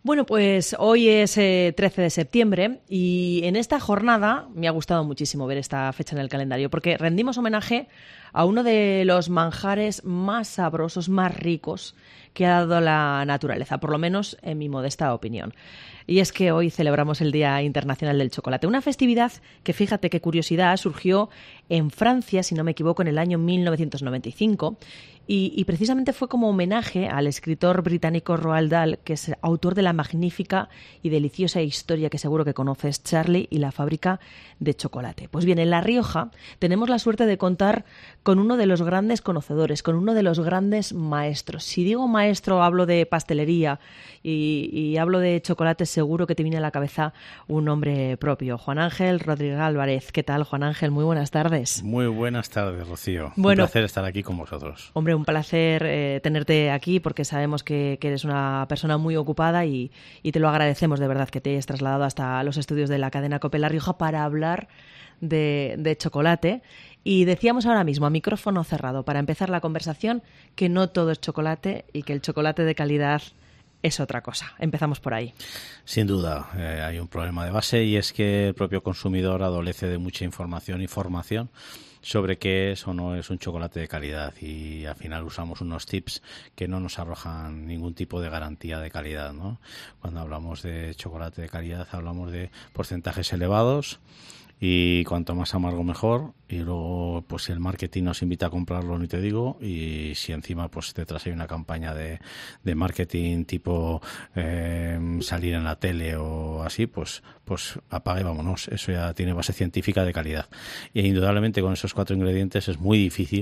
Bueno, pues hoy es 13 de septiembre y en esta jornada me ha gustado muchísimo ver esta fecha en el calendario porque rendimos homenaje a uno de los manjares más sabrosos, más ricos que ha dado la naturaleza, por lo menos en mi modesta opinión. Y es que hoy celebramos el Día Internacional del Chocolate, una festividad que, fíjate qué curiosidad, surgió en Francia, si no me equivoco, en el año 1995 y precisamente fue como homenaje al escritor británico Roald Dahl, que es autor de la magnífica y deliciosa historia que seguro que conoces, Charlie y la fábrica de chocolate. Pues bien, en La Rioja tenemos la suerte de contar con uno de los grandes conocedores, con uno de los grandes maestros. Si digo maestro, hablo de pastelería y hablo de chocolate, seguro que te viene a la cabeza un nombre propio. Juan Ángel Rodríguez Álvarez. ¿Qué tal, Juan Ángel? Muy buenas tardes. Muy buenas tardes, Rocío. Bueno, un placer estar aquí con vosotros. Hombre, un placer tenerte aquí porque sabemos que eres una persona muy ocupada y te lo agradecemos de verdad que te hayas trasladado hasta los estudios de la cadena COPE La Rioja para hablar de chocolate. Y decíamos ahora mismo, a micrófono cerrado, para empezar la conversación, que no todo es chocolate y que el chocolate de calidad es otra cosa. Empezamos por ahí. Sin duda, hay un problema de base y es que el propio consumidor adolece de mucha información y formación sobre qué es o no es un chocolate de calidad y al final usamos unos tips que no nos arrojan ningún tipo de garantía de calidad, ¿no? Cuando hablamos de chocolate de calidad hablamos de porcentajes elevados y cuanto más amargo mejor, y luego pues si el marketing nos invita a comprarlo ni te digo, y si encima pues detrás hay una campaña de marketing tipo salir en la tele o así, pues apague, vámonos, eso ya tiene base científica de calidad. Y indudablemente con esos 4 ingredientes es muy difícil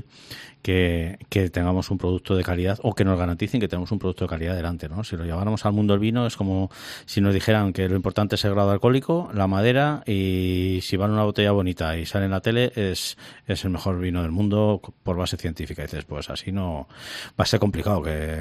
que tengamos un producto de calidad o que nos garanticen que tenemos un producto de calidad delante, ¿no? Si lo lleváramos al mundo del vino es como si nos dijeran que lo importante es el grado alcohólico, la madera, y si van una botella bonita y sale en la tele es el mejor vino del mundo por base científica. Y dices, pues así no va a ser complicado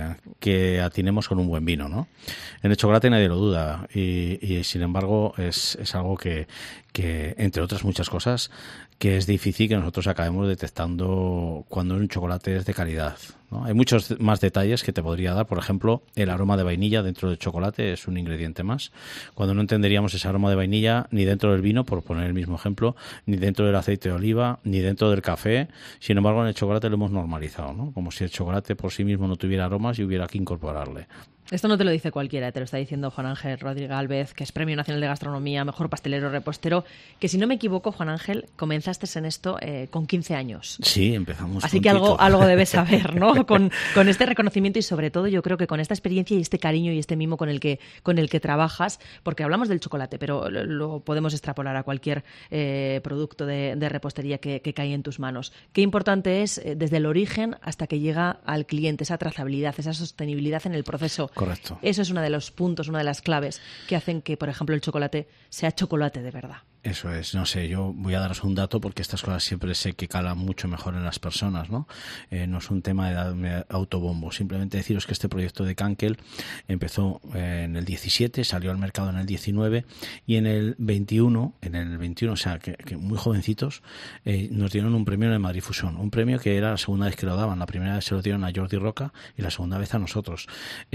que atinemos con un buen vino, ¿no? En el chocolate nadie lo duda y sin embargo es algo que entre otras muchas cosas que es difícil que nosotros acabemos detectando cuando un chocolate es de calidad, ¿no? Hay muchos más detalles que te podría dar. Por ejemplo, el aroma de vainilla dentro del chocolate es un ingrediente más. Cuando no entenderíamos ese aroma de vainilla ni dentro del vino, por poner el mismo ejemplo, ni dentro del aceite de oliva, ni dentro del café. Sin embargo, en el chocolate lo hemos normalizado, ¿no? Como si el chocolate por sí mismo no tuviera aromas y hubiera que incorporarle. Esto no te lo dice cualquiera, te lo está diciendo Juan Ángel Rodríguez Álvarez, que es Premio Nacional de Gastronomía, mejor pastelero repostero, que si no me equivoco, Juan Ángel, comenzaste en esto con 15 años. Sí, empezamos. Así que algo debes saber, ¿no? Con este reconocimiento y sobre todo yo creo que con esta experiencia y este cariño y este mimo con el que trabajas, porque hablamos del chocolate, pero lo podemos extrapolar a cualquier producto de repostería que cae en tus manos. Qué importante es desde el origen hasta que llega al cliente, esa trazabilidad, esa sostenibilidad en el proceso. Correcto. Eso es uno de los puntos, una de las claves que hacen que, por ejemplo, el chocolate sea chocolate de verdad. Eso es, no sé, yo voy a daros un dato porque estas cosas siempre sé que calan mucho mejor en las personas, ¿no? No es un tema de darme autobombo, simplemente deciros que este proyecto de Cankel empezó en el 17, salió al mercado en el 19 y en el 21, o sea, que muy jovencitos, nos dieron un premio en el Madrid Fusion, un premio que era la segunda vez que lo daban, la primera vez se lo dieron a Jordi Roca y la segunda vez a nosotros.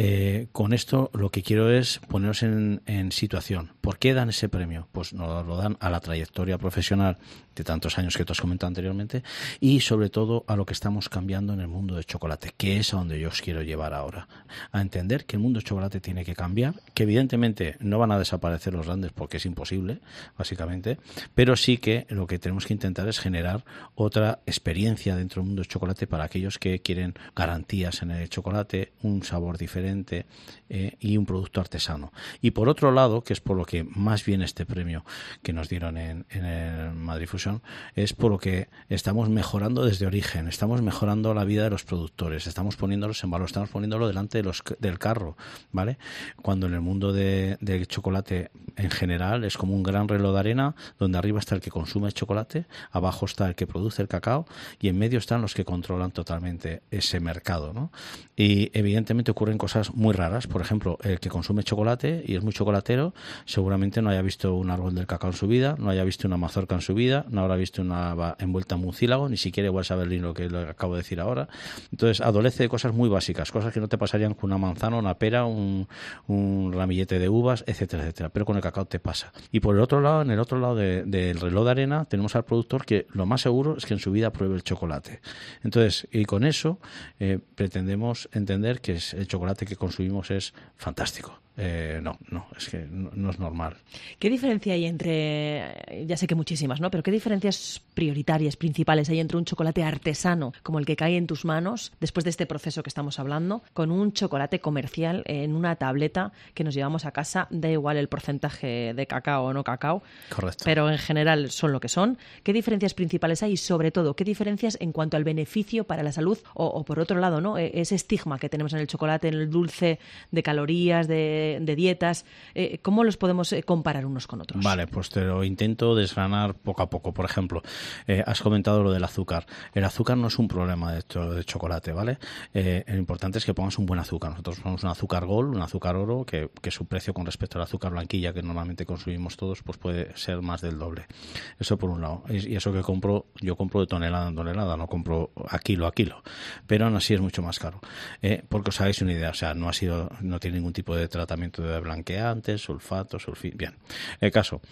Con esto lo que quiero es poneros en situación. ¿Por qué dan ese premio? Pues nos lo dan a la trayectoria profesional de tantos años que te has comentado anteriormente y sobre todo a lo que estamos cambiando en el mundo del chocolate, que es a donde yo os quiero llevar ahora, a entender que el mundo del chocolate tiene que cambiar, que evidentemente no van a desaparecer los grandes porque es imposible, básicamente, pero sí que lo que tenemos que intentar es generar otra experiencia dentro del mundo del chocolate para aquellos que quieren garantías en el chocolate, un sabor diferente y un producto artesano. Y por otro lado, que es por lo que más viene este premio que nos dieron en el Madrid Fusion, es por lo que estamos mejorando desde origen, estamos mejorando la vida de los productores, estamos poniéndolos en valor, estamos poniéndolo delante del carro, ¿vale? Cuando en el mundo del chocolate en general es como un gran reloj de arena donde arriba está el que consume el chocolate, abajo está el que produce el cacao y en medio están los que controlan totalmente ese mercado, ¿no? Y evidentemente ocurren cosas muy raras. Por ejemplo, el que consume chocolate y es muy chocolatero seguramente no haya visto un árbol del cacao en su vida vida, no haya visto una mazorca en su vida, no habrá visto una envuelta en mucílago, ni siquiera igual saber lo que acabo de decir ahora. Entonces adolece de cosas muy básicas, cosas que no te pasarían con una manzana, una pera, un ramillete de uvas, etcétera, etcétera. Pero con el cacao te pasa. Y por el otro lado, en el otro lado del reloj de arena, tenemos al productor que lo más seguro es que en su vida pruebe el chocolate. Entonces, y con eso pretendemos entender que el chocolate que consumimos es fantástico. No, es que no es normal. ¿Qué diferencia hay entre, ya sé que muchísimas, ¿no? Pero qué diferencias prioritarias, principales hay entre un chocolate artesano, como el que cae en tus manos, después de este proceso que estamos hablando, con un chocolate comercial en una tableta que nos llevamos a casa? Da igual el porcentaje de cacao o no cacao. Correcto. Pero en general son lo que son. ¿Qué diferencias principales hay? Y sobre todo, ¿qué diferencias en cuanto al beneficio para la salud? O por otro lado, ¿no? Ese estigma que tenemos en el chocolate, en el dulce, de calorías, de dietas, ¿cómo los podemos comparar unos con otros? Vale, pues te lo intento desgranar poco a poco. Por ejemplo, has comentado lo del azúcar. El azúcar no es un problema de chocolate, ¿vale? Lo importante es que pongas un buen azúcar. Nosotros ponemos un azúcar Gold, un azúcar oro, que su precio con respecto al azúcar blanquilla que normalmente consumimos todos, pues puede ser más del doble. Eso por un lado. Y eso que yo compro de tonelada en tonelada, no compro a kilo. Pero aún así es mucho más caro. Porque os hagáis una idea, o sea, no tiene ningún tipo de tratamiento de blanqueantes, sulfato, bien. El caso,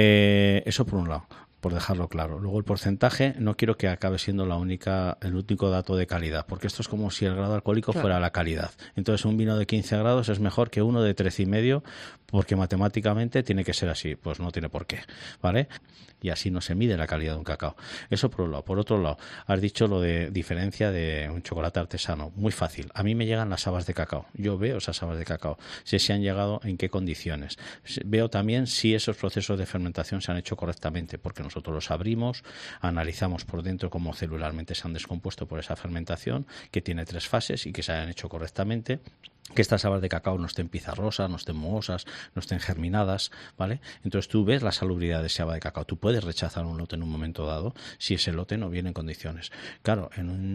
eso por un lado, por dejarlo claro. Luego el porcentaje no quiero que acabe siendo el único dato de calidad, porque esto es como si el grado alcohólico fuera la calidad. Entonces un vino de 15 grados es mejor que uno de 13,5 porque matemáticamente tiene que ser así. Pues no tiene por qué, ¿vale? Y así no se mide la calidad de un cacao. Eso por un lado. Por otro lado, has dicho lo de diferencia de un chocolate artesano. Muy fácil. A mí me llegan las habas de cacao. Yo veo esas habas de cacao. Sé si han llegado, en qué condiciones. Veo también si esos procesos de fermentación se han hecho correctamente, porque nosotros los abrimos, analizamos por dentro cómo celularmente se han descompuesto por esa fermentación, que tiene 3 fases y que se hayan hecho correctamente. Que estas habas de cacao no estén pizarrosas, no estén mohosas, no estén germinadas, ¿vale? Entonces tú ves la salubridad de esa haba de cacao. Tú puedes rechazar un lote en un momento dado si ese lote no viene en condiciones. Claro,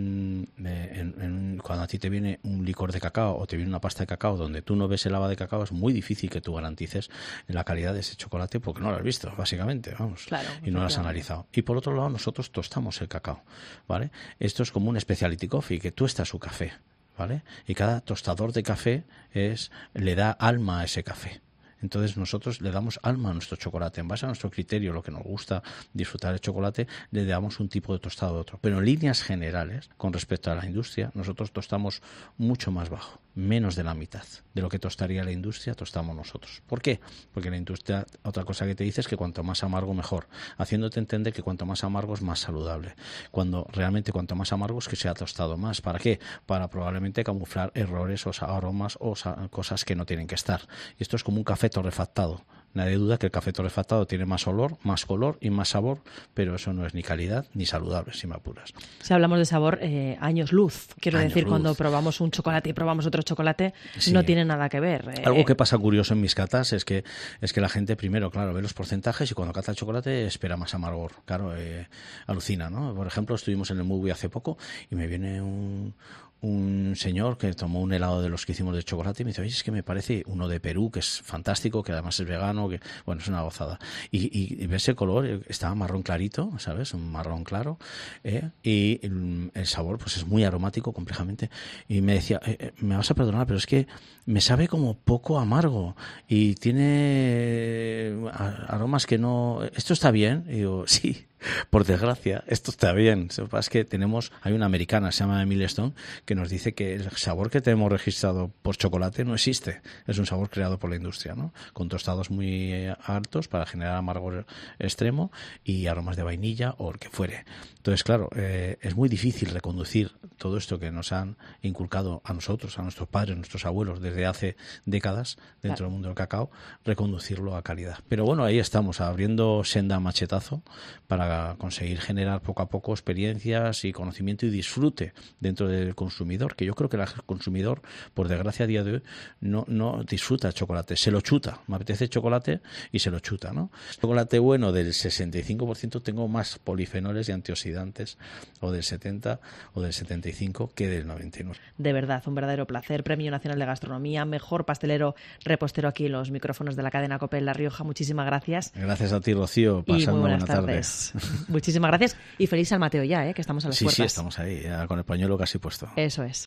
cuando a ti te viene un licor de cacao o te viene una pasta de cacao donde tú no ves el haba de cacao, es muy difícil que tú garantices la calidad de ese chocolate porque no lo has visto, básicamente, vamos. Claro, y no lo has analizado. Y por otro lado, nosotros tostamos el cacao, ¿vale? Esto es como un specialty coffee, que tuesta su café, ¿vale? Y cada tostador de café le da alma a ese café. Entonces nosotros le damos alma a nuestro chocolate. En base a nuestro criterio, lo que nos gusta disfrutar el chocolate, le damos un tipo de tostado a otro. Pero en líneas generales, con respecto a la industria, nosotros tostamos mucho más bajo, menos de la mitad de lo que tostaría la industria, tostamos nosotros. ¿Por qué? Porque la industria, otra cosa que te dice es que cuanto más amargo, mejor, haciéndote entender que cuanto más amargo es más saludable. Cuando realmente cuanto más amargo es que se ha tostado más. ¿Para qué? Para probablemente camuflar errores o aromas o cosas que no tienen que estar. Y esto es como un café torrefactado. Nadie duda que el café torrefactado tiene más olor, más color y más sabor, pero eso no es ni calidad ni saludable, si me apuras. Si hablamos de sabor, años luz. Quiero decir, cuando probamos un chocolate y probamos otro chocolate, no tiene nada que ver. Algo que pasa curioso en mis catas es que la gente primero, claro, ve los porcentajes y cuando cata el chocolate espera más amargor. Claro, alucina, ¿no? Por ejemplo, estuvimos en el Movie hace poco y me viene un señor que tomó un helado de los que hicimos de chocolate y me dice, oye, es que me parece uno de Perú, que es fantástico, que además es vegano, que bueno, es una gozada. Y ves el color, estaba marrón clarito, ¿sabes? Un marrón claro, y el sabor pues es muy aromático, complejamente. Y me decía, me vas a perdonar, pero es que me sabe como poco amargo y tiene aromas que no... ¿Esto está bien? Y digo, sí. Por desgracia, esto está bien. Lo que pasa es que hay una americana, se llama Emily Stone, que nos dice que el sabor que tenemos registrado por chocolate no existe. Es un sabor creado por la industria, ¿no? Con tostados muy altos para generar amargor extremo y aromas de vainilla o el que fuere. Entonces, claro, es muy difícil reconducir todo esto que nos han inculcado a nosotros, a nuestros padres, a nuestros abuelos desde hace décadas dentro del mundo del cacao, reconducirlo a calidad. Pero bueno, ahí estamos, abriendo senda machetazo para para conseguir generar poco a poco experiencias y conocimiento y disfrute dentro del consumidor, que yo creo que el consumidor, por desgracia a día de hoy, no disfruta el chocolate, se lo chuta. Me apetece chocolate y se lo chuta, ¿no? Chocolate bueno del 65% tengo más polifenoles y antioxidantes, o del 70 o del 75 que del 99. De verdad, un verdadero placer. Premio Nacional de Gastronomía, mejor pastelero repostero aquí en los micrófonos de la cadena COPE en La Rioja. Muchísimas gracias. Gracias a ti, Rocío. Y muy buenas buena tardes. Tarde. Muchísimas gracias y feliz San Mateo ya, que estamos a las puertas. Sí, estamos ahí, ya con el pañuelo casi puesto. Eso es.